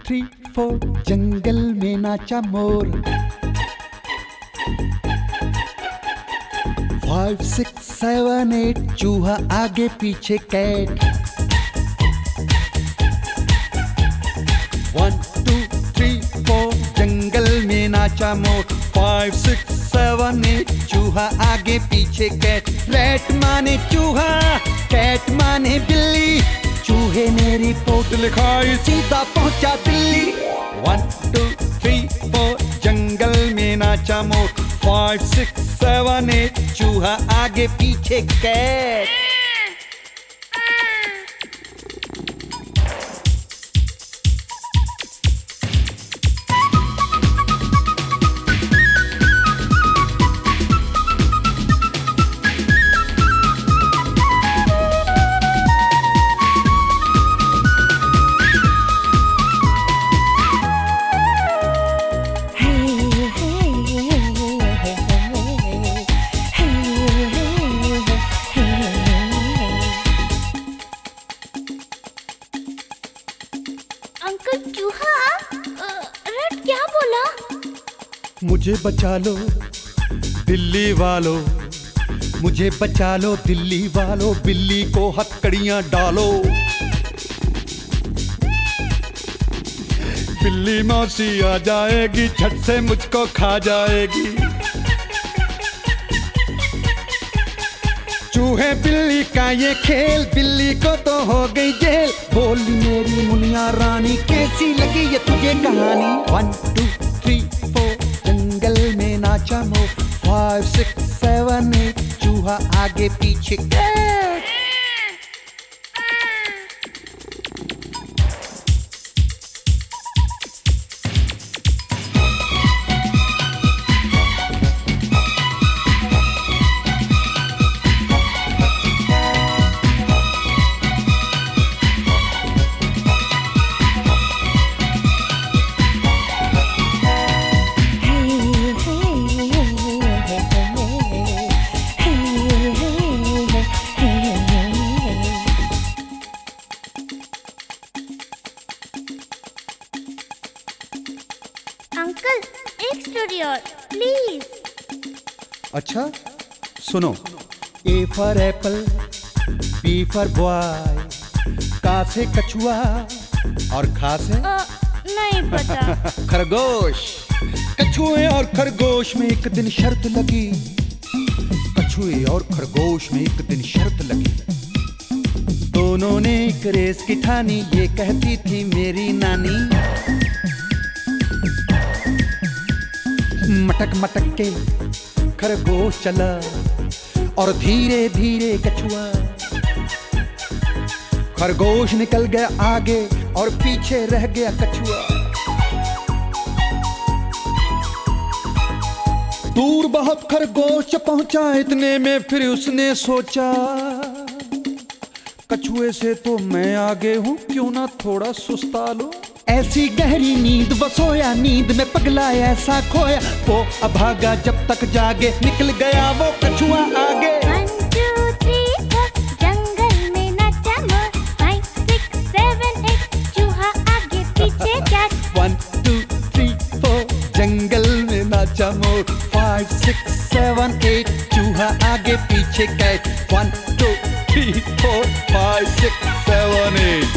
3 4 जंगल में नाचा मोर। 5 6 7 8 चूहा आगे पीछे कैट। 1 2 3 4 जंगल में नाचा मोर। 5 6 7 8 चूहा आगे पीछे कैट। रैट माने चूहा, कैट माने बिल्ली। चूहे ने रिपोर्ट लिखाई, सीधा पहुंचा दिल्ली। 1 2 3 4 जंगल में नाचा मोर। 5 6 7 8 चूहा आगे पीछे कैट। अंकल चूहा, रैट क्या बोला? मुझे बचा लो दिल्ली वालों, मुझे बचा लो दिल्ली वालों। बिल्ली को हथकड़ियां डालो। बिल्ली मौसी आ जाएगी, झट से मुझको खा जाएगी। चूहे बिल्ली का ये खेल, बिल्ली को तो हो गई जेल। बोली मेरी मुनिया रानी, कैसी लगी ये तुझे कहानी? 1 2 3 4 जंगल में नाचा मोर। 5 6 7 8 चूहा आगे पीछे कैट। अंकल एक स्टोरी और प्लीज। अच्छा सुनो। A for apple, B for boy, का से कछुआ और खा से नहीं पता। खरगोश। कछुए और खरगोश में एक दिन शर्त लगी। कछुए और खरगोश में एक दिन शर्त लगी। दोनों ने एक रेस की ठानी, ये कहती थी मेरी नानी। मटक मटक के खरगोश चला और धीरे धीरे कछुआ। खरगोश निकल गया आगे और पीछे रह गया कछुआ। दूर बहुत खरगोश पहुंचा, इतने में फिर उसने सोचा, कछुए से तो मैं आगे हूं, क्यों ना थोड़ा सुस्ता लो। ऐसी गहरी नींद वो सोया, नींद में पगला ऐसा खोया। वो अभागा जब तक जागे, निकल गया वो कछुआ आगे। 1 2 3 4 जंगल में नाचा मोर। 5 6 7 8 चूहा आगे पीछे कैट। 1 2 3 4 जंगल में नाचा मोर। 5 6 7 8 चूहा आगे पीछे कैट। 1 2 3 4 5 6 7 8